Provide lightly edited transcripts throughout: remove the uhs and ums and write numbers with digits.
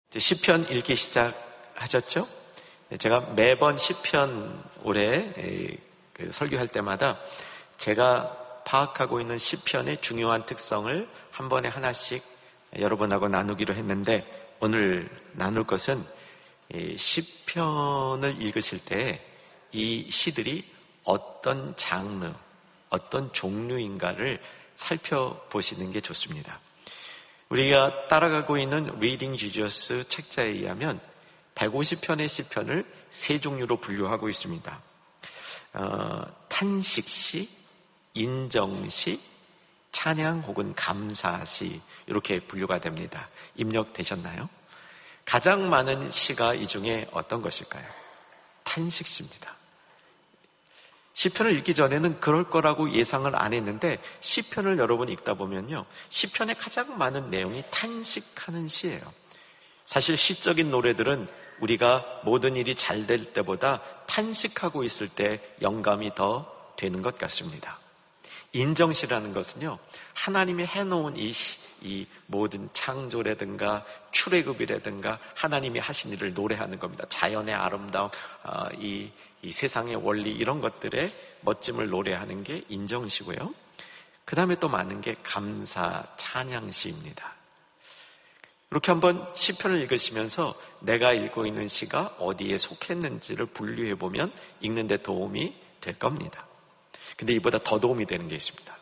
시편 읽기 시작하셨죠? 제가 매번 시편 올해 설교할 때마다 제가 파악하고 있는 시편의 중요한 특성을 한 번에 하나씩 여러분하고 나누기로 했는데, 오늘 나눌 것은 시편을 읽으실 때 이 시들이 어떤 장르, 어떤 종류인가를 살펴보시는 게 좋습니다. 우리가 따라가고 있는 Reading Jesus 책자에 의하면 150편의 시편을 세 종류로 분류하고 있습니다. 탄식시, 인정시, 찬양 혹은 감사시, 이렇게 분류가 됩니다. 입력되셨나요? 가장 많은 시가 이 중에 어떤 것일까요? 탄식시입니다. 시편을 읽기 전에는 그럴 거라고 예상을 안 했는데, 시편을 여러분 읽다 보면요, 시편의 가장 많은 내용이 탄식하는 시예요. 사실 시적인 노래들은 우리가 모든 일이 잘 될 때보다 탄식하고 있을 때 영감이 더 되는 것 같습니다. 인정시라는 것은요, 하나님이 해놓은 이 모든 창조라든가 출애굽이라든가 하나님이 하신 일을 노래하는 겁니다. 자연의 아름다움, 이 세상의 원리, 이런 것들의 멋짐을 노래하는 게 인정시고요. 그 다음에 또 많은 게 감사, 찬양시입니다. 이렇게 한번 시편을 읽으시면서 내가 읽고 있는 시가 어디에 속했는지를 분류해보면 읽는 데 도움이 될 겁니다. 근데 이보다 더 도움이 되는 게 있습니다.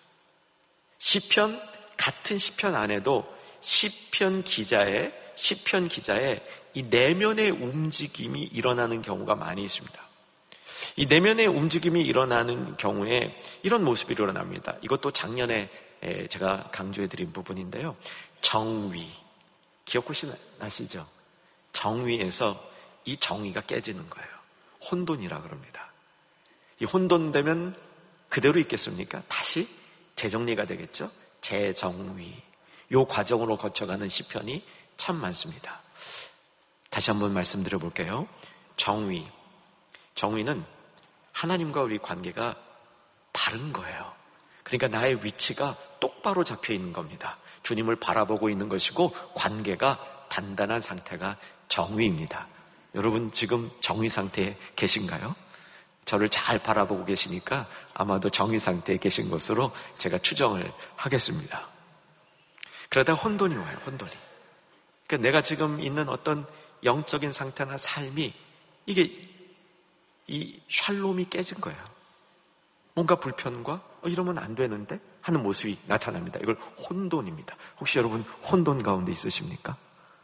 같은 시편 안에도 시편 기자의 이 내면의 움직임이 일어나는 경우가 많이 있습니다. 이 내면의 움직임이 일어나는 경우에 이런 모습이 일어납니다. 이것도 작년에 제가 강조해드린 부분인데요. 정위, 기억 혹시 나시죠? 정위에서 이 정의가 깨지는 거예요. 혼돈이라 그럽니다. 이 혼돈되면 그대로 있겠습니까? 다시 재정리가 되겠죠? 재정위. 이 과정으로 거쳐가는 시편이 참 많습니다. 다시 한번 말씀드려 볼게요. 정위는 하나님과 우리 관계가 바른 거예요. 그러니까 나의 위치가 똑바로 잡혀 있는 겁니다. 주님을 바라보고 있는 것이고 관계가 단단한 상태가 정위입니다. 여러분 지금 정위 상태에 계신가요? 저를 잘 바라보고 계시니까 아마도 정위 상태에 계신 것으로 제가 추정을 하겠습니다. 그러다 혼돈이 와요. 혼돈이. 그러니까 내가 지금 있는 어떤 영적인 상태나 삶이, 이게 이 샬롬이 깨진 거예요. 뭔가 불편과 이러면 안 되는데 하는 모습이 나타납니다. 이걸 혼돈입니다. 혹시 여러분 혼돈 가운데 있으십니까?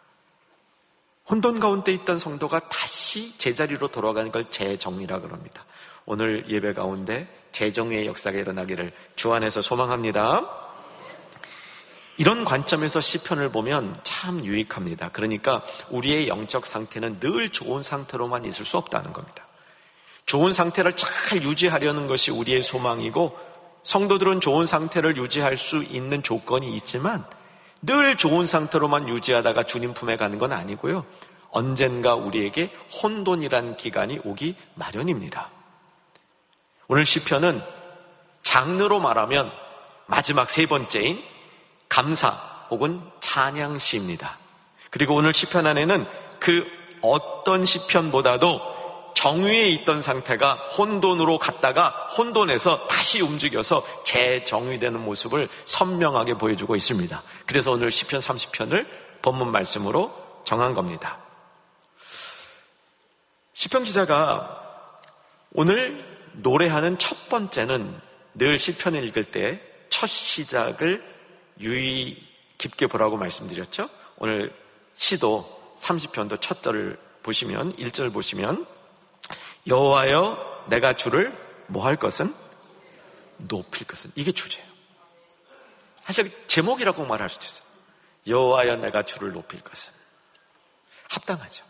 혼돈 가운데 있던 성도가 다시 제자리로 돌아가는 걸 재정리라 그럽니다. 오늘 예배 가운데 재정리의 역사가 일어나기를 주 안에서 소망합니다. 이런 관점에서 시편을 보면 참 유익합니다. 그러니까 우리의 영적 상태는 늘 좋은 상태로만 있을 수 없다는 겁니다. 좋은 상태를 잘 유지하려는 것이 우리의 소망이고, 성도들은 좋은 상태를 유지할 수 있는 조건이 있지만 늘 좋은 상태로만 유지하다가 주님 품에 가는 건 아니고요. 언젠가 우리에게 혼돈이라는 기간이 오기 마련입니다. 오늘 시편은 장르로 말하면 마지막 세 번째인 감사 혹은 찬양시입니다. 그리고 오늘 시편 안에는 그 어떤 시편보다도 정위에 있던 상태가 혼돈으로 갔다가 혼돈에서 다시 움직여서 재정위되는 모습을 선명하게 보여주고 있습니다. 그래서 오늘 시편 30편을 본문 말씀으로 정한 겁니다. 시편 기자가 오늘 노래하는 첫 번째는 늘 시편을 읽을 때 첫 시작을 유의 깊게 보라고 말씀드렸죠. 오늘 시도 30편도 첫 절을 보시면, 1절 보시면 여호와여 내가 주를 뭐 할 것은? 높일 것은. 이게 주제예요. 사실 제목이라고 말할 수도 있어요. 여호와여 내가 주를 높일 것은. 합당하죠.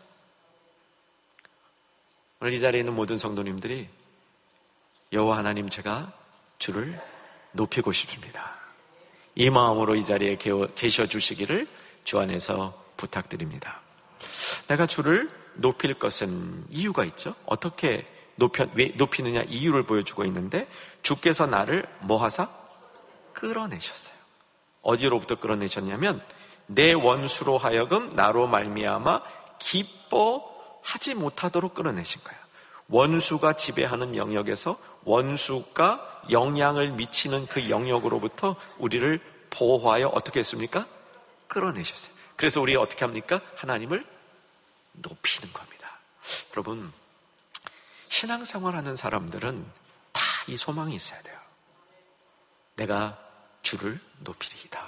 오늘 이 자리에 있는 모든 성도님들이 여호와 하나님, 제가 주를 높이고 싶습니다. 이 마음으로 이 자리에 계셔 주시기를 주 안에서 부탁드립니다. 내가 주를 높일 것은 이유가 있죠. 어떻게 왜 높이느냐 이유를 보여주고 있는데, 주께서 나를 뭐 하사? 끌어내셨어요. 어디로부터 끌어내셨냐면 내 원수로 하여금 나로 말미암아 기뻐하지 못하도록 끌어내신 거예요. 원수가 지배하는 영역에서 원수가 영향을 미치는 그 영역으로부터 우리를 보호하여 어떻게 했습니까? 끌어내셨어요. 그래서 우리 어떻게 합니까? 하나님을 높이는 겁니다. 여러분, 신앙생활하는 사람들은 다 이 소망이 있어야 돼요. 내가 주를 높이리이다.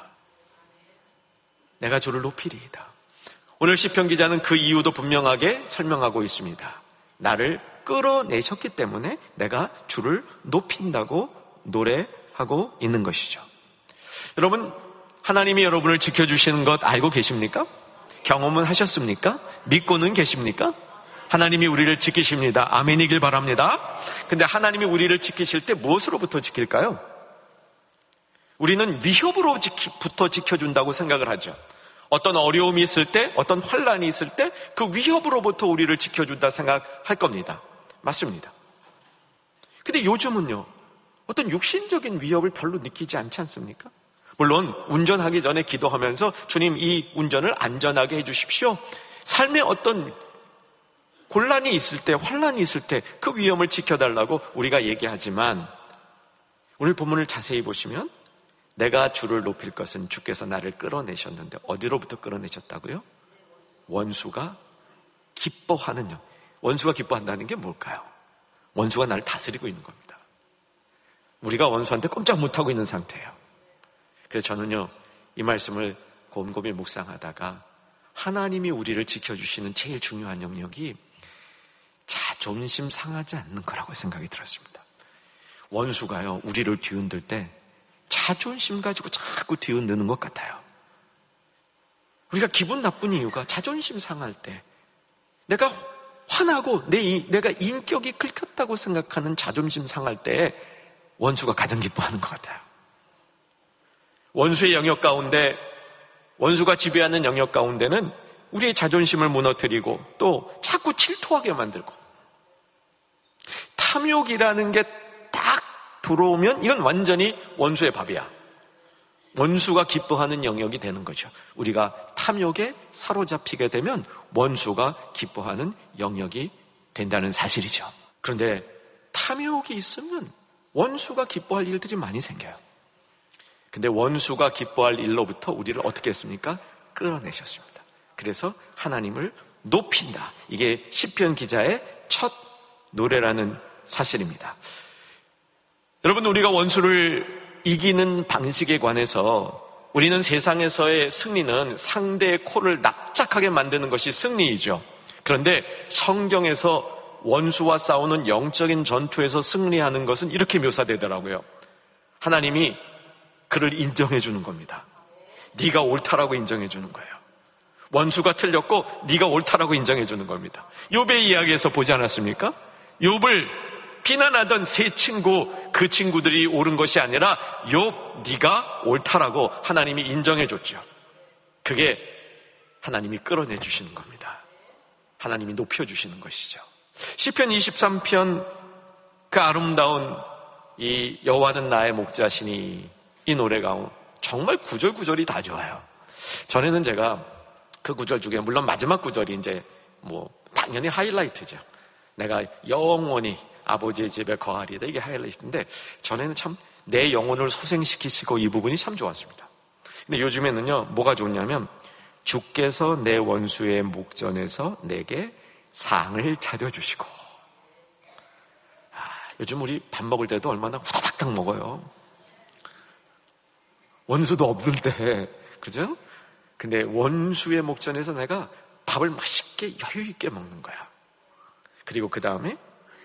내가 주를 높이리이다. 오늘 시편 기자는 그 이유도 분명하게 설명하고 있습니다. 나를 끌어내셨기 때문에 내가 주를 높인다고 노래하고 있는 것이죠. 여러분, 하나님이 여러분을 지켜주시는 것 알고 계십니까? 경험은 하셨습니까? 믿고는 계십니까? 하나님이 우리를 지키십니다. 아멘이길 바랍니다. 근데 하나님이 우리를 지키실 때 무엇으로부터 지킬까요? 우리는 위협으로부터 지켜준다고 생각을 하죠. 어떤 어려움이 있을 때, 어떤 환난이 있을 때 그 위협으로부터 우리를 지켜준다 생각할 겁니다. 맞습니다. 근데 요즘은요, 어떤 육신적인 위협을 별로 느끼지 않지 않습니까? 물론 운전하기 전에 기도하면서 주님 이 운전을 안전하게 해주십시오. 삶에 어떤 곤란이 있을 때, 환난이 있을 때 그 위험을 지켜달라고 우리가 얘기하지만 오늘 본문을 자세히 보시면 내가 주를 높일 것은 주께서 나를 끌어내셨는데 어디로부터 끌어내셨다고요? 원수가 기뻐하는 영. 원수가 기뻐한다는 게 뭘까요? 원수가 나를 다스리고 있는 겁니다. 우리가 원수한테 꼼짝 못하고 있는 상태예요. 그래서 저는요, 이 말씀을 곰곰이 묵상하다가 하나님이 우리를 지켜주시는 제일 중요한 영역이 자존심 상하지 않는 거라고 생각이 들었습니다. 원수가요, 우리를 뒤흔들 때 자존심 가지고 자꾸 뒤흔드는 것 같아요. 우리가 기분 나쁜 이유가 자존심 상할 때, 내가 화나고 내가 인격이 긁혔다고 생각하는 자존심 상할 때 원수가 가장 기뻐하는 것 같아요. 원수의 영역 가운데, 원수가 지배하는 영역 가운데는 우리의 자존심을 무너뜨리고 또 자꾸 질투하게 만들고, 탐욕이라는 게 딱 들어오면 이건 완전히 원수의 밥이야. 원수가 기뻐하는 영역이 되는 거죠. 우리가 탐욕에 사로잡히게 되면 원수가 기뻐하는 영역이 된다는 사실이죠. 그런데 탐욕이 있으면 원수가 기뻐할 일들이 많이 생겨요. 근데 원수가 기뻐할 일로부터 우리를 어떻게 했습니까? 끌어내셨습니다. 그래서 하나님을 높인다. 이게 시편 기자의 첫 노래라는 사실입니다. 여러분, 우리가 원수를 이기는 방식에 관해서 우리는 세상에서의 승리는 상대의 코를 납작하게 만드는 것이 승리이죠. 그런데 성경에서 원수와 싸우는 영적인 전투에서 승리하는 것은 이렇게 묘사되더라고요. 하나님이 그를 인정해 주는 겁니다. 네가 옳다라고 인정해 주는 거예요. 원수가 틀렸고 네가 옳다라고 인정해 주는 겁니다. 욥의 이야기에서 보지 않았습니까? 욥을 비난하던 세 친구, 그 친구들이 옳은 것이 아니라 욥, 네가 옳다라고 하나님이 인정해 줬죠. 그게 하나님이 끌어내 주시는 겁니다. 하나님이 높여 주시는 것이죠. 시편 23편 그 아름다운 이 여호와는 나의 목자시니 이 노래가 정말 구절구절이 다 좋아요. 전에는 제가 그 구절 중에 물론 마지막 구절이 이제 당연히 하이라이트죠. 내가 영원히 아버지의 집에 거하리다. 이게 하이라이트인데 전에는 참 내 영혼을 소생시키시고 이 부분이 참 좋았습니다. 근데 요즘에는요, 뭐가 좋냐면 주께서 내 원수의 목전에서 내게 상을 차려주시고. 요즘 우리 밥 먹을 때도 얼마나 후다닥 먹어요. 원수도 없는데, 그죠? 근데 원수의 목전에서 내가 밥을 맛있게 여유 있게 먹는 거야. 그리고 그 다음에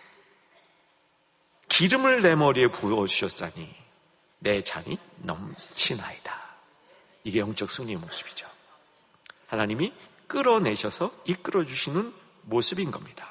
기름을 내 머리에 부어주셨사니 내 잔이 넘치나이다. 이게 영적 승리의 모습이죠. 하나님이 끌어내셔서 이끌어주시는 모습인 겁니다.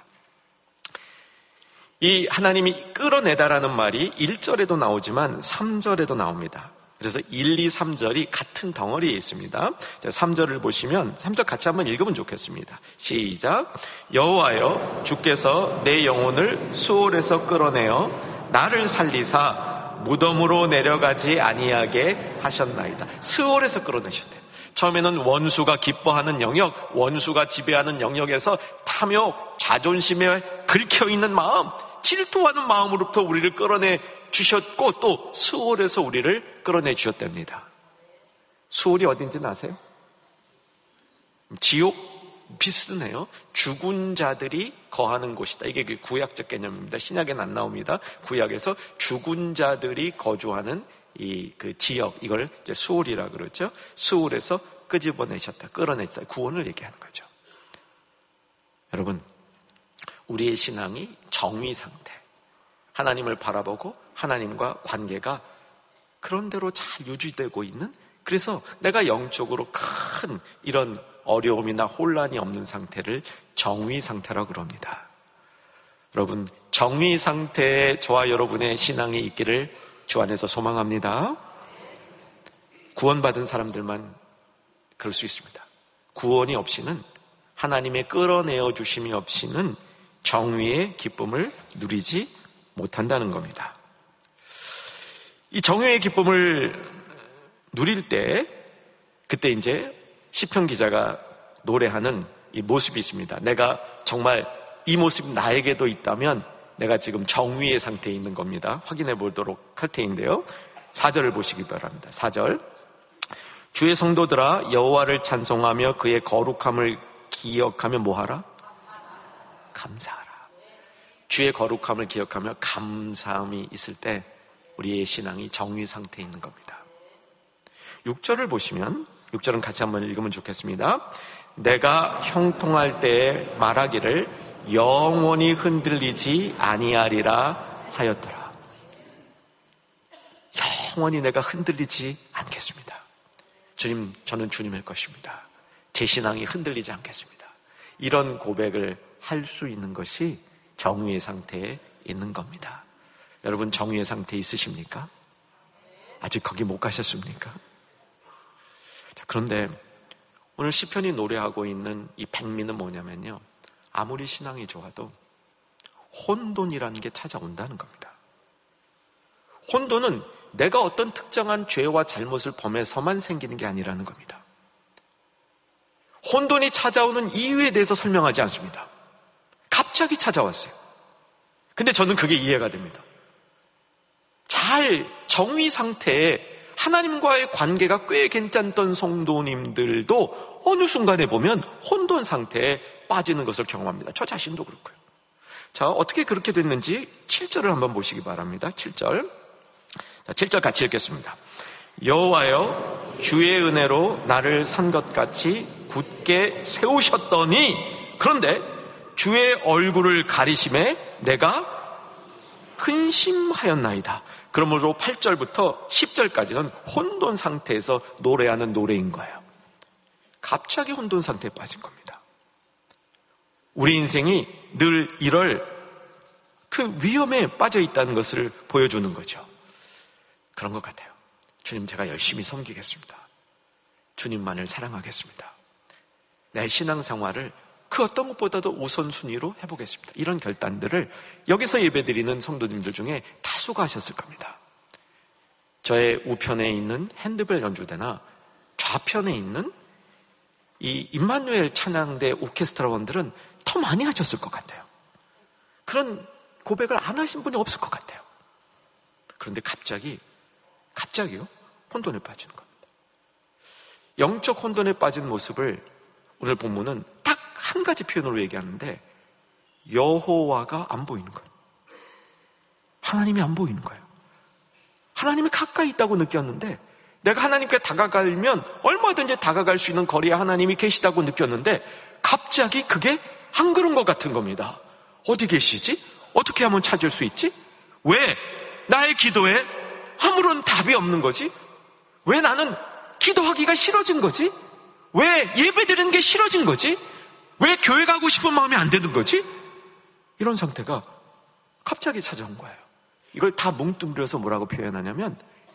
이 하나님이 끌어내다라는 말이 1절에도 나오지만 3절에도 나옵니다. 그래서 1, 2, 3절이 같은 덩어리에 있습니다. 3절을 보시면 3절 같이 한번 읽으면 좋겠습니다. 시작. 여호와여 주께서 내 영혼을 수올에서 끌어내어 나를 살리사 무덤으로 내려가지 아니하게 하셨나이다. 수올에서 끌어내셨대요. 처음에는 원수가 기뻐하는 영역, 원수가 지배하는 영역에서 탐욕, 자존심에 긁혀있는 마음, 질투하는 마음으로부터 우리를 끌어내 주셨고 또 수월에서 우리를 끌어내 주셨답니다. 수월이 어딘지는 아세요? 지옥 비슷해요. 죽은 자들이 거하는 곳이다. 이게 구약적 개념입니다. 신약에는 안 나옵니다. 구약에서 죽은 자들이 거주하는 그 지역, 이걸 이제 수월이라 그러죠. 수월에서 끄집어내셨다, 끌어내셨다, 구원을 얘기하는 거죠. 여러분, 우리의 신앙이 정의 상태, 하나님을 바라보고 하나님과 관계가 그런대로 잘 유지되고 있는, 그래서 내가 영적으로 큰 이런 어려움이나 혼란이 없는 상태를 정의 상태라고 그럽니다. 여러분, 정의 상태에 저와 여러분의 신앙이 있기를 주 안에서 소망합니다. 구원받은 사람들만 그럴 수 있습니다. 구원이 없이는, 하나님의 끌어내어 주심이 없이는 정의의 기쁨을 누리지 못한다는 겁니다. 이 정의의 기쁨을 누릴 때, 그때 이제 시편 기자가 노래하는 이 모습이 있습니다. 내가 정말 이 모습이 나에게도 있다면 내가 지금 정의의 상태에 있는 겁니다. 확인해 보도록 할 테인데요. 4절을 보시기 바랍니다. 4절. 주의 성도들아, 여호와를 찬송하며 그의 거룩함을 기억하며 뭐하라? 감사하라. 주의 거룩함을 기억하며 감사함이 있을 때 우리의 신앙이 정의 상태에 있는 겁니다. 6절을 보시면, 6절은 같이 한번 읽으면 좋겠습니다. 내가 형통할 때에 말하기를 영원히 흔들리지 아니하리라 하였더라. 영원히 내가 흔들리지 않겠습니다. 주님, 저는 주님의 것입니다. 제 신앙이 흔들리지 않겠습니다. 이런 고백을 할 수 있는 것이 정의의 상태에 있는 겁니다. 여러분, 정의의 상태에 있으십니까? 아직 거기 못 가셨습니까? 자, 그런데 오늘 시편이 노래하고 있는 이 백미는 뭐냐면요, 아무리 신앙이 좋아도 혼돈이라는 게 찾아온다는 겁니다. 혼돈은 내가 어떤 특정한 죄와 잘못을 범해서만 생기는 게 아니라는 겁니다. 혼돈이 찾아오는 이유에 대해서 설명하지 않습니다. 갑자기 찾아왔어요. 근데 저는 그게 이해가 됩니다. 잘 정의 상태에 하나님과의 관계가 꽤 괜찮던 성도님들도 어느 순간에 보면 혼돈 상태에 빠지는 것을 경험합니다. 저 자신도 그렇고요. 자, 어떻게 그렇게 됐는지 7절을 한번 보시기 바랍니다. 7절. 자, 7절 같이 읽겠습니다. 여호와여, 주의 은혜로 나를 산 것 같이 굳게 세우셨더니, 그런데 주의 얼굴을 가리심에 내가 근심하였나이다. 그러므로 8절부터 10절까지는 혼돈 상태에서 노래하는 노래인 거예요. 갑자기 혼돈 상태에 빠진 겁니다. 우리 인생이 늘 이럴 그 위험에 빠져 있다는 것을 보여주는 거죠. 그런 것 같아요. 주님, 제가 열심히 섬기겠습니다. 주님만을 사랑하겠습니다. 내 신앙생활을 그 어떤 것보다도 우선순위로 해보겠습니다. 이런 결단들을 여기서 예배드리는 성도님들 중에 다수가 하셨을 겁니다. 저의 우편에 있는 핸드벨 연주대나 좌편에 있는 이 임마누엘 찬양대 오케스트라원들은 더 많이 하셨을 것 같아요. 그런 고백을 안 하신 분이 없을 것 같아요. 그런데 갑자기요? 혼돈에 빠지는 겁니다. 영적 혼돈에 빠진 모습을 오늘 본문은 딱 한 가지 표현으로 얘기하는데, 여호와가 안 보이는 거예요. 하나님이 안 보이는 거예요. 하나님이 가까이 있다고 느꼈는데, 내가 하나님께 다가가면 얼마든지 다가갈 수 있는 거리에 하나님이 계시다고 느꼈는데, 갑자기 그게 안 그런 것 같은 겁니다. 어디 계시지? 어떻게 하면 찾을 수 있지? 왜 나의 기도에 아무런 답이 없는 거지? 왜 나는 기도하기가 싫어진 거지? 왜 예배드리는 게 싫어진 거지? 왜 교회 가고 싶은 마음이 안 드는 거지? 이런 상태가 갑자기 찾아온 거예요. 이걸 다 뭉뚱그려서 뭐라고 표현하냐면,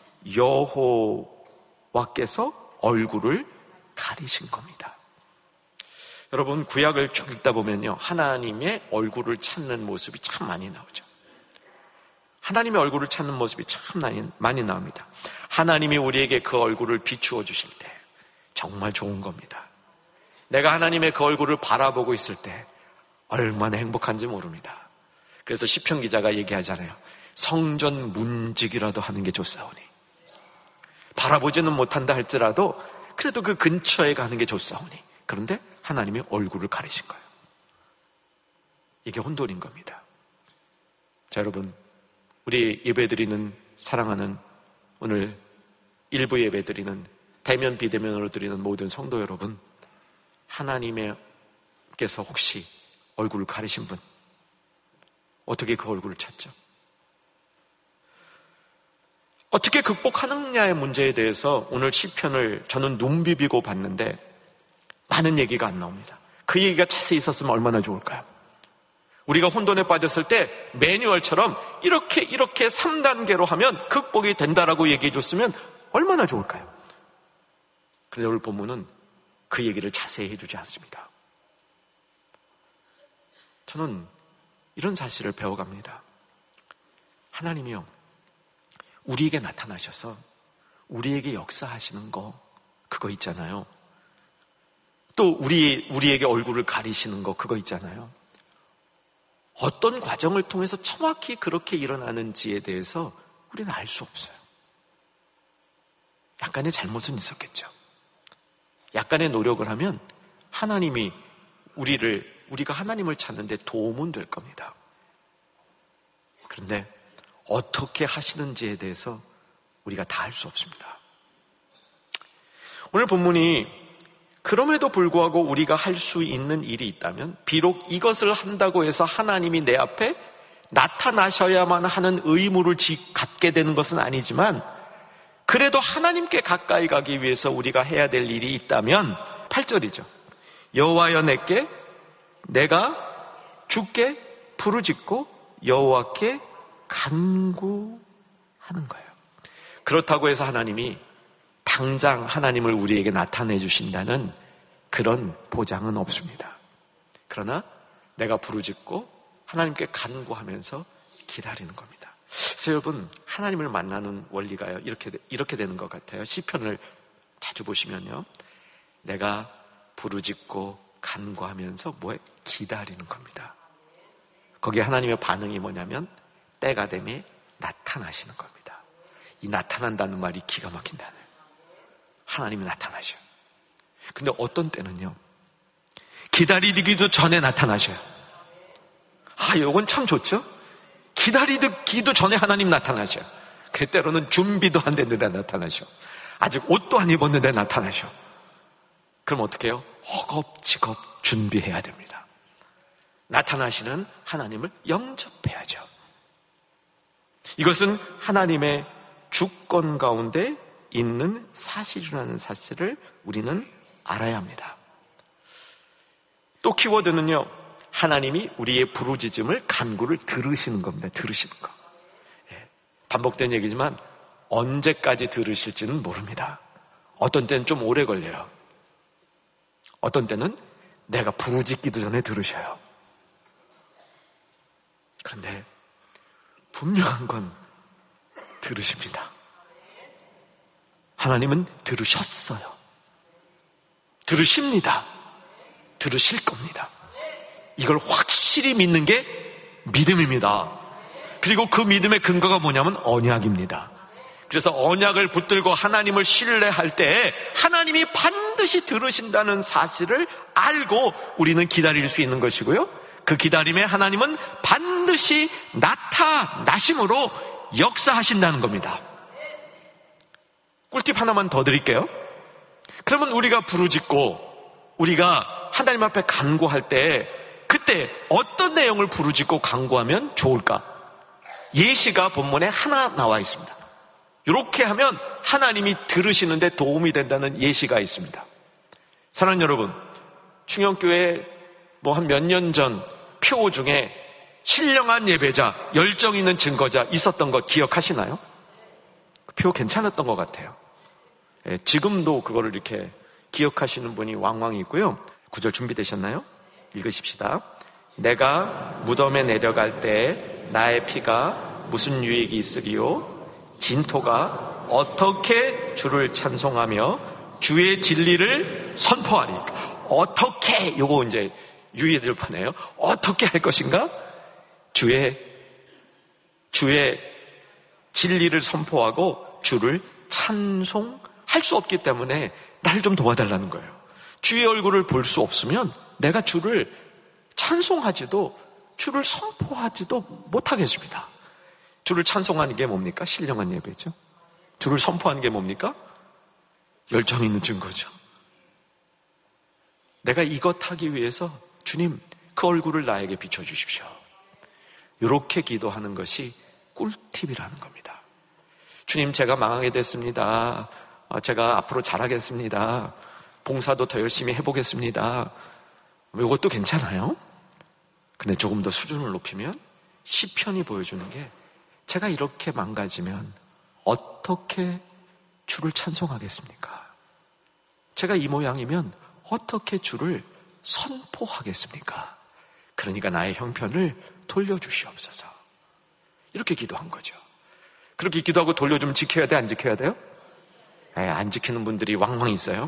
여호와께서 얼굴을 가리신 겁니다. 여러분, 구약을 쭉 읽다 보면요, 하나님의 얼굴을 찾는 모습이 참 많이 나오죠. 하나님의 얼굴을 찾는 모습이 참 많이 나옵니다. 하나님이 우리에게 그 얼굴을 비추어 주실 때, 정말 좋은 겁니다. 내가 하나님의 그 얼굴을 바라보고 있을 때 얼마나 행복한지 모릅니다. 그래서 시편 기자가 얘기하잖아요. 성전 문지기라도 하는 게 좋사오니. 바라보지는 못한다 할지라도 그래도 그 근처에 가는 게 좋사오니. 그런데 하나님이 얼굴을 가리신 거예요. 이게 혼돈인 겁니다. 자, 여러분, 우리 예배드리는, 사랑하는, 오늘 일부 예배드리는, 대면 비대면으로 드리는 모든 성도 여러분, 하나님께서 혹시 얼굴을 가리신 분, 어떻게 그 얼굴을 찾죠? 어떻게 극복하느냐의 문제에 대해서 오늘 시편을 저는 눈 비비고 봤는데 많은 얘기가 안 나옵니다. 그 얘기가 자세히 있었으면 얼마나 좋을까요? 우리가 혼돈에 빠졌을 때 매뉴얼처럼 이렇게 3단계로 하면 극복이 된다라고 얘기해 줬으면 얼마나 좋을까요? 그런데 오늘 본문은 그 얘기를 자세히 해주지 않습니다. 저는 이런 사실을 배워갑니다. 하나님이요, 우리에게 나타나셔서 우리에게 역사하시는 거, 그거 있잖아요. 또 우리에게 얼굴을 가리시는 거, 그거 있잖아요. 어떤 과정을 통해서 정확히 그렇게 일어나는지에 대해서 우리는 알 수 없어요. 약간의 잘못은 있었겠죠. 약간의 노력을 하면 하나님이 우리가 하나님을 찾는데 도움은 될 겁니다. 그런데 어떻게 하시는지에 대해서 우리가 다 알 수 없습니다. 오늘 본문이 그럼에도 불구하고 우리가 할 수 있는 일이 있다면, 비록 이것을 한다고 해서 하나님이 내 앞에 나타나셔야만 하는 의무를 갖게 되는 것은 아니지만, 그래도 하나님께 가까이 가기 위해서 우리가 해야 될 일이 있다면 8절이죠. 여호와여, 내가 주께 부르짖고 여호와께 간구하는 거예요. 그렇다고 해서 하나님이 당장 하나님을 우리에게 나타내 주신다는 그런 보장은 없습니다. 그러나 내가 부르짖고 하나님께 간구하면서 기다리는 겁니다. 그래서 여러분, 하나님을 만나는 원리가요, 이렇게 되는 것 같아요. 시편을 자주 보시면요, 내가 부르짖고 간구하면서 기다리는 겁니다. 거기에 하나님의 반응이 뭐냐면 때가 되면 나타나시는 겁니다. 이 나타난다는 말이 기가 막힌 단어예요. 하나님이 나타나셔요. 근데 어떤 때는요, 기다리기도 전에 나타나셔요. 이건 참 좋죠? 기다리기도 전에 하나님 나타나셔요. 그 때로는 준비도 안 됐는데 나타나셔. 아직 옷도 안 입었는데 나타나셔. 그럼 어떻게 해요? 허겁지겁 준비해야 됩니다. 나타나시는 하나님을 영접해야죠. 이것은 하나님의 주권 가운데 있는 사실이라는 사실을 우리는 알아야 합니다. 또 키워드는요, 하나님이 우리의 부르짖음을, 간구를 들으시는 겁니다. 들으시는 거. 반복된 얘기지만 언제까지 들으실지는 모릅니다. 어떤 때는 좀 오래 걸려요. 어떤 때는 내가 부르짖기도 전에 들으셔요. 그런데 분명한 건 들으십니다. 하나님은 들으셨어요. 들으십니다. 들으실 겁니다. 이걸 확실히 믿는 게 믿음입니다. 그리고 그 믿음의 근거가 뭐냐면 언약입니다. 그래서 언약을 붙들고 하나님을 신뢰할 때 하나님이 반드시 들으신다는 사실을 알고 우리는 기다릴 수 있는 것이고요, 그 기다림에 하나님은 반드시 나타나심으로 역사하신다는 겁니다. 꿀팁 하나만 더 드릴게요. 그러면 우리가 부르짖고 우리가 하나님 앞에 간구할 때, 그때 어떤 내용을 부르짖고 간구하면 좋을까? 예시가 본문에 하나 나와 있습니다. 이렇게 하면 하나님이 들으시는데 도움이 된다는 예시가 있습니다. 사랑하는 여러분, 충영교회 한 몇 년 전 표 중에 신령한 예배자, 열정 있는 증거자 있었던 거 기억하시나요? 그 표 괜찮았던 것 같아요. 지금도 그거를 이렇게 기억하시는 분이 왕왕 있고요. 구절 준비되셨나요? 읽으십시다. 내가 무덤에 내려갈 때 나의 피가 무슨 유익이 있으리요? 진토가 어떻게 주를 찬송하며 주의 진리를 선포하리. 어떻게, 요거 이제 유의될 뻔해요. 어떻게 할 것인가? 주의 진리를 선포하고 주를 찬송할 수 없기 때문에 나를 좀 도와달라는 거예요. 주의 얼굴을 볼 수 없으면 내가 주를 찬송하지도 주를 선포하지도 못하겠습니다. 주를 찬송하는 게 뭡니까? 신령한 예배죠. 주를 선포하는 게 뭡니까? 열정 있는 증거죠. 내가 이것 하기 위해서 주님 그 얼굴을 나에게 비춰주십시오. 이렇게 기도하는 것이 꿀팁이라는 겁니다. 주님, 제가 망하게 됐습니다. 제가 앞으로 잘하겠습니다. 봉사도 더 열심히 해보겠습니다. 이것도 괜찮아요. 근데 조금 더 수준을 높이면 시편이 보여주는 게 제가 이렇게 망가지면 어떻게 주를 찬송하겠습니까? 제가 이 모양이면 어떻게 주를 선포하겠습니까? 그러니까 나의 형편을 돌려주시옵소서. 이렇게 기도한 거죠. 그렇게 기도하고 돌려주면 지켜야 돼? 안 지켜야 돼요? 안 지키는 분들이 왕왕 있어요.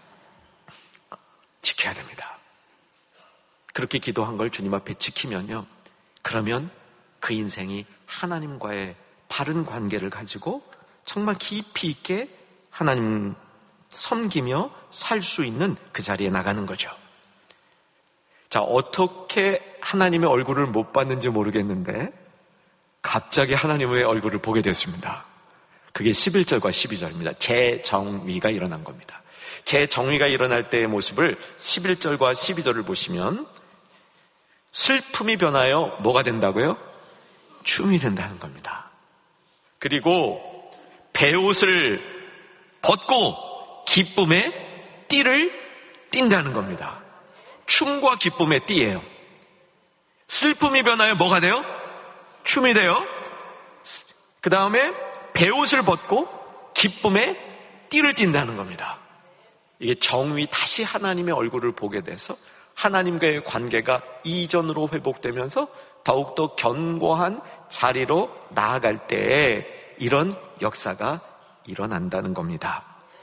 지켜야 됩니다. 그렇게 기도한 걸 주님 앞에 지키면요, 그러면 그 인생이 하나님과의 바른 관계를 가지고 정말 깊이 있게 하나님 섬기며 살 수 있는 그 자리에 나가는 거죠. 자, 어떻게 하나님의 얼굴을 못 봤는지 모르겠는데 갑자기 하나님의 얼굴을 보게 됐습니다. 그게 11절과 12절입니다. 재정의가 일어난 겁니다. 재정의가 일어날 때의 모습을 11절과 12절을 보시면 슬픔이 변하여 뭐가 된다고요? 춤이 된다는 겁니다. 그리고 베옷을 벗고 기쁨의 띠를 띈다는 겁니다. 춤과 기쁨의 띠예요. 슬픔이 변하여 뭐가 돼요? 춤이 돼요. 그 다음에 베옷을 벗고 기쁨의 띠를 띈다는 겁니다. 이게 정의, 다시 하나님의 얼굴을 보게 돼서 하나님과의 관계가 이전으로 회복되면서 더욱더 견고한 자리로 나아갈 때에 이런 역사가 일어난다는 겁니다.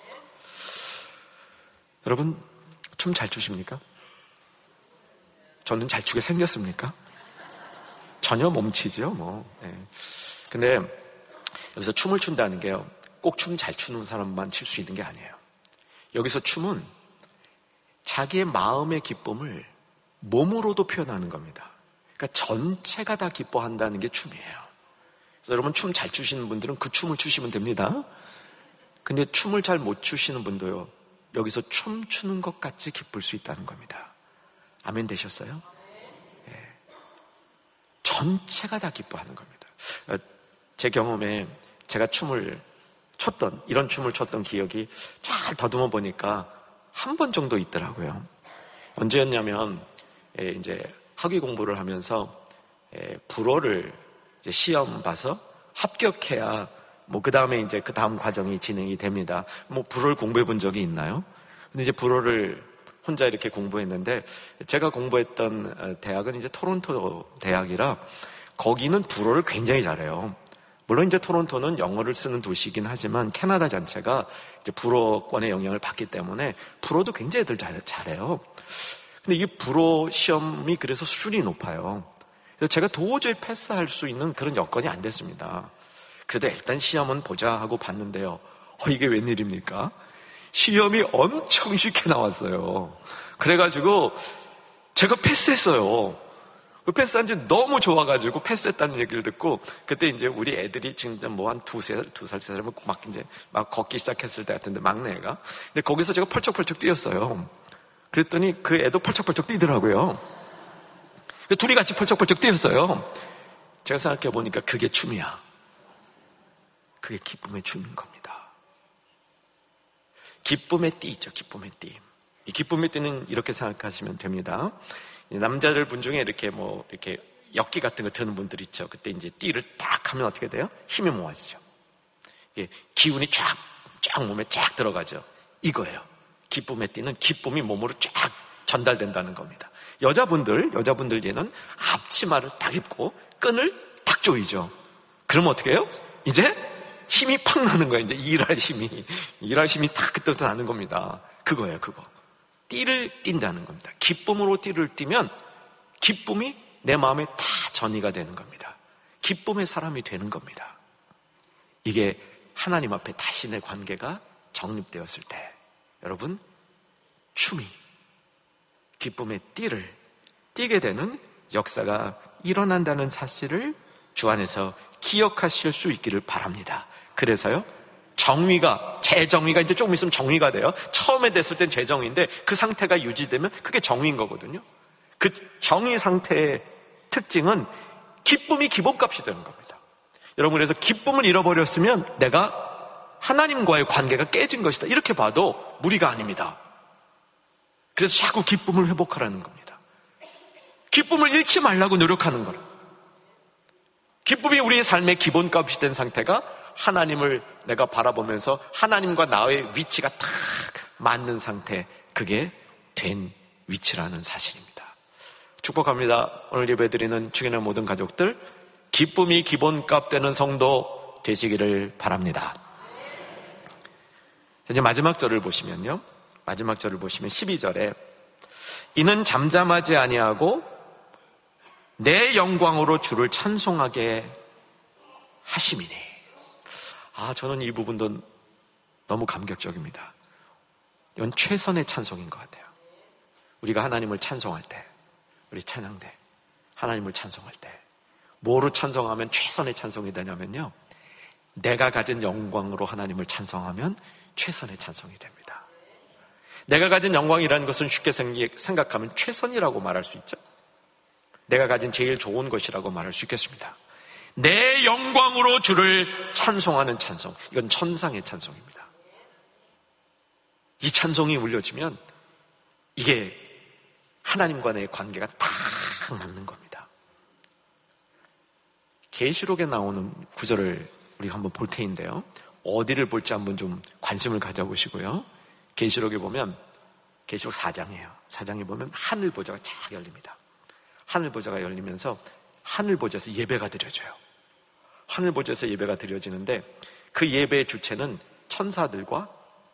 여러분, 춤 잘 추십니까? 저는 잘 추게 생겼습니까? 전혀 몸치죠, 뭐. 네. 근데 여기서 춤을 춘다는 게요, 꼭 춤 잘 추는 사람만 출 수 있는 게 아니에요. 여기서 춤은 자기의 마음의 기쁨을 몸으로도 표현하는 겁니다. 그러니까 전체가 다 기뻐한다는 게 춤이에요. 그래서 여러분, 춤 잘 추시는 분들은 그 춤을 추시면 됩니다. 근데 춤을 잘 못 추시는 분도요, 여기서 춤 추는 것 같이 기쁠 수 있다는 겁니다. 아멘 되셨어요? 네. 전체가 다 기뻐하는 겁니다. 제 경험에 제가 이런 춤을 췄던 기억이 잘 더듬어 보니까 한 번 정도 있더라고요. 언제였냐면, 이제 학위 공부를 하면서 불어를 이제 시험 봐서 합격해야 그 다음에 이제 그 다음 과정이 진행이 됩니다. 불어를 공부해 본 적이 있나요? 근데 이제 불어를 혼자 이렇게 공부했는데, 제가 공부했던 대학은 이제 토론토 대학이라 거기는 불어를 굉장히 잘해요. 물론 이제 토론토는 영어를 쓰는 도시이긴 하지만 캐나다 전체가 이제 불어권의 영향을 받기 때문에 불어도 굉장히 잘해요. 근데 이 불어 시험이 그래서 수준이 높아요. 그래서 제가 도저히 패스할 수 있는 그런 여건이 안 됐습니다. 그래도 일단 시험은 보자 하고 봤는데요, 이게 웬일입니까? 시험이 엄청 쉽게 나왔어요. 그래가지고 제가 패스했어요. 그 패스한 지 너무 좋아가지고 패스했다는 얘기를 듣고, 그때 이제 우리 애들이 지금 한 2살, 3살 막 걷기 시작했을 때 같은데, 막내가. 근데 거기서 제가 펄쩍펄쩍 뛰었어요. 그랬더니 그 애도 펄쩍펄쩍 뛰더라고요. 둘이 같이 펄쩍펄쩍 뛰었어요. 제가 생각해 보니까 그게 춤이야. 그게 기쁨의 춤인 겁니다. 기쁨의 띠 있죠, 기쁨의 띠. 이 기쁨의 띠는 이렇게 생각하시면 됩니다. 남자들 분 중에 이렇게 엽기 같은 거 드는 분들 있죠. 그때 이제 띠를 딱 하면 어떻게 돼요? 힘이 모아지죠. 기운이 쫙 몸에 쫙 들어가죠. 이거예요. 기쁨의 띠는 기쁨이 몸으로 쫙 전달된다는 겁니다. 여자분들 얘는 앞치마를 딱 입고 끈을 딱 조이죠. 그러면 어떻게 해요? 이제 힘이 팍 나는 거예요. 이제 일할 힘이 탁 그때부터 나는 겁니다. 그거예요, 그거. 띠를 띈다는 겁니다. 기쁨으로 띠를 띠면 기쁨이 내 마음에 다 전이가 되는 겁니다. 기쁨의 사람이 되는 겁니다. 이게 하나님 앞에 다시 내 관계가 정립되었을 때 여러분 춤이 기쁨의 띠를 띠게 되는 역사가 일어난다는 사실을 주 안에서 기억하실 수 있기를 바랍니다. 그래서요 정의가 재정의가 이제 조금 있으면 정의가 돼요. 처음에 됐을 땐 재정의인데 그 상태가 유지되면 그게 정의인 거거든요. 그 정의 상태의 특징은 기쁨이 기본값이 되는 겁니다. 여러분 그래서 기쁨을 잃어버렸으면 내가 하나님과의 관계가 깨진 것이다 이렇게 봐도 무리가 아닙니다. 그래서 자꾸 기쁨을 회복하라는 겁니다. 기쁨을 잃지 말라고 노력하는 거라. 기쁨이 우리의 삶의 기본값이 된 상태가 하나님을 내가 바라보면서 하나님과 나의 위치가 딱 맞는 상태, 그게 된 위치라는 사실입니다. 축복합니다. 오늘 예배드리는 주인의 모든 가족들 기쁨이 기본값 되는 성도 되시기를 바랍니다. 이제 마지막 절을 보시면요, 마지막 절을 보시면 12절에 이는 잠잠하지 아니하고 내 영광으로 주를 찬송하게 하심이니. 저는 이 부분도 너무 감격적입니다. 이건 최선의 찬송인 것 같아요. 우리가 하나님을 찬송할 때, 우리 찬양 때, 하나님을 찬송할 때 뭐로 찬송하면 최선의 찬송이 되냐면요, 내가 가진 영광으로 하나님을 찬송하면 최선의 찬송이 됩니다. 내가 가진 영광이라는 것은 쉽게 생각하면 최선이라고 말할 수 있죠. 내가 가진 제일 좋은 것이라고 말할 수 있겠습니다. 내 영광으로 주를 찬송하는 찬송, 이건 천상의 찬송입니다. 이 찬송이 울려지면 이게 하나님과 내 관계가 딱 맞는 겁니다. 계시록에 나오는 구절을 우리가 한번 볼 테인데요, 어디를 볼지 한번 좀 관심을 가져보시고요. 계시록에 보면 계시록 4장이에요. 4장에 보면 하늘 보좌가 쫙 열립니다. 하늘 보좌가 열리면서 하늘 보좌에서 예배가 드려져요. 하늘 보좌에서 예배가 드려지는데 그 예배의 주체는 천사들과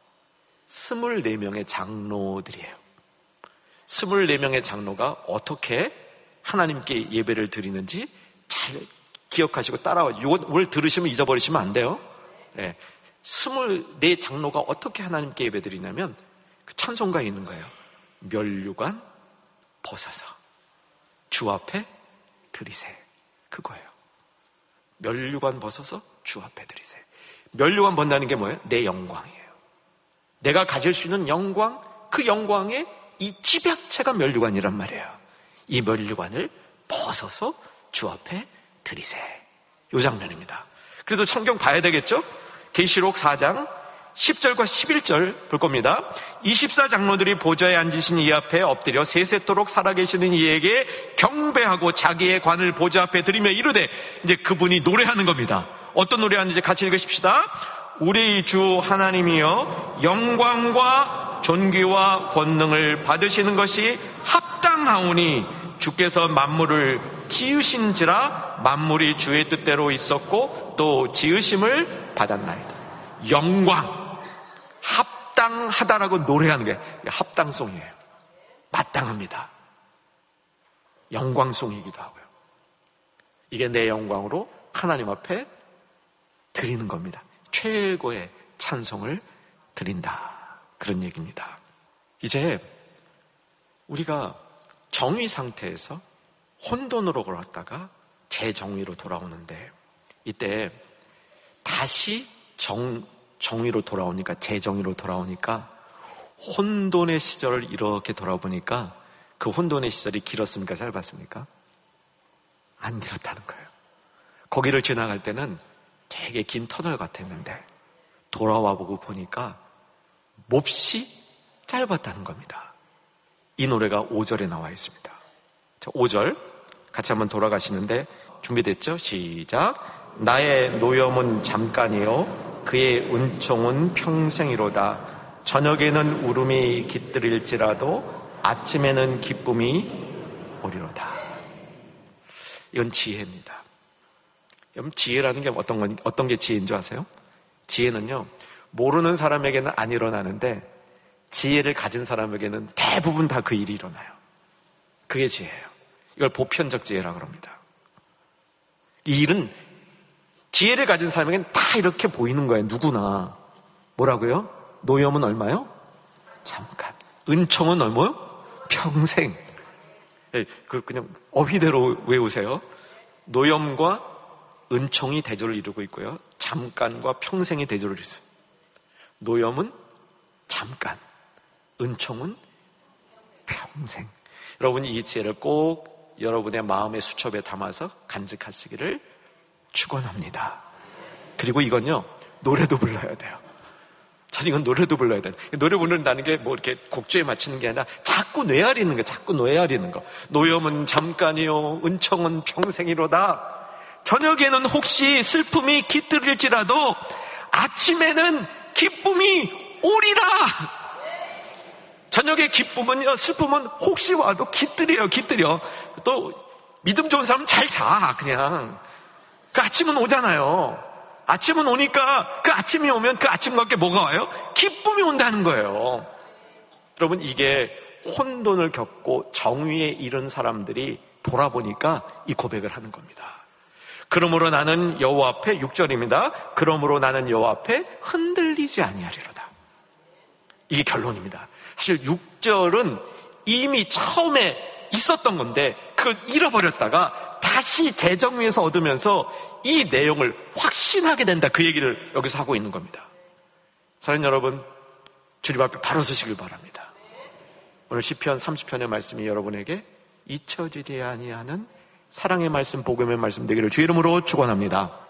24명의 장로들이에요. 24명의 장로가 어떻게 하나님께 예배를 드리는지 잘 기억하시고 따라와요. 이걸 들으시면 잊어버리시면 안 돼요. 네. 24장로가 어떻게 하나님께 예배 드리냐면 그 찬송가에 있는 거예요. 면류관 벗어서 주 앞에 드리세. 그거예요. 면류관 벗어서 주 앞에 드리세. 면류관 벗는다는 게 뭐예요? 내 영광이에요. 내가 가질 수 있는 영광, 그 영광의 이 집약체가 면류관이란 말이에요. 이 면류관을 벗어서 주 앞에 드리세. 이 장면입니다. 그래도 성경 봐야 되겠죠? 계시록 4장 10절과 11절 볼 겁니다. 24장로들이 보좌에 앉으신 이 앞에 엎드려 세세토록 살아계시는 이에게 경배하고 자기의 관을 보좌 앞에 드리며 이르되, 이제 그분이 노래하는 겁니다. 어떤 노래하는지 같이 읽으십시다. 우리 주 하나님이여, 영광과 존귀와 권능을 받으시는 것이 합당하오니 주께서 만물을 지으신지라 만물이 주의 뜻대로 있었고 또 지으심을 받았나이다. 영광, 합당하다라고 노래하는 게 합당송이에요. 마땅합니다. 영광송이기도 하고요. 이게 내 영광으로 하나님 앞에 드리는 겁니다. 최고의 찬송을 드린다, 그런 얘기입니다. 이제 우리가 정의 상태에서 혼돈으로 걸었다가 재정의로 돌아오는데, 이때 다시 정의로 돌아오니까, 재정의로 돌아오니까 혼돈의 시절을 이렇게 돌아보니까 그 혼돈의 시절이 길었습니까? 짧았습니까? 안 길었다는 거예요. 거기를 지나갈 때는 되게 긴 터널 같았는데 돌아와 보고 보니까 몹시 짧았다는 겁니다. 이 노래가 5절에 나와 있습니다. 자, 5절 같이 한번 돌아가시는데, 준비됐죠? 시작. 나의 노염은 잠깐이요 그의 은총은 평생이로다. 저녁에는 울음이 깃들일지라도 아침에는 기쁨이 오리로다. 이건 지혜입니다. 여러분, 지혜라는 게 어떤 게 지혜인 줄 아세요? 지혜는요, 모르는 사람에게는 안 일어나는데 지혜를 가진 사람에게는 대부분 다 그 일이 일어나요. 그게 지혜예요. 이걸 보편적 지혜라고 합니다. 이 일은 지혜를 가진 사람에게는 다 이렇게 보이는 거예요. 누구나. 뭐라고요? 노염은 얼마요? 잠깐. 은총은 얼마요? 평생. 그냥 어휘대로 외우세요. 노염과 은총이 대조를 이루고 있고요. 잠깐과 평생이 대조를 이루어요. 노염은 잠깐, 은총은 평생. 여러분이 이 지혜를 꼭 여러분의 마음의 수첩에 담아서 간직하시기를 축원합니다. 그리고 이건요, 노래도 불러야 돼요. 전 이건 노래도 불러야 돼요. 노래 부른다는 게 뭐 이렇게 곡조에 맞추는 게 아니라 자꾸 뇌아리는 거, 자꾸 뇌아리는 거. 노염은 잠깐이요, 은총은 평생이로다. 저녁에는 혹시 슬픔이 깃들일지라도 아침에는 기쁨이 오리라. 저녁에 기쁨은요, 슬픔은 혹시 와도 깃들여. 또 믿음 좋은 사람은 잘 자, 그냥. 그 아침은 오잖아요. 아침은 오니까 그 아침이 오면 그 아침과 함께 뭐가 와요? 기쁨이 온다는 거예요. 여러분, 이게 혼돈을 겪고 정의에 이른 사람들이 돌아보니까 이 고백을 하는 겁니다. 그러므로 나는 여호와 앞에, 6절입니다. 그러므로 나는 여호와 앞에 흔들리지 아니하리로다. 이게 결론입니다. 사실 6절은 이미 처음에 있었던 건데 그걸 잃어버렸다가 다시 재정리해서 얻으면서 이 내용을 확신하게 된다, 그 얘기를 여기서 하고 있는 겁니다. 사랑하는 여러분, 주님 앞에 바로 서시길 바랍니다. 오늘 시편 30편의 말씀이 여러분에게 잊혀지지 아니하는 사랑의 말씀, 복음의 말씀 되기를 주 이름으로 축원합니다.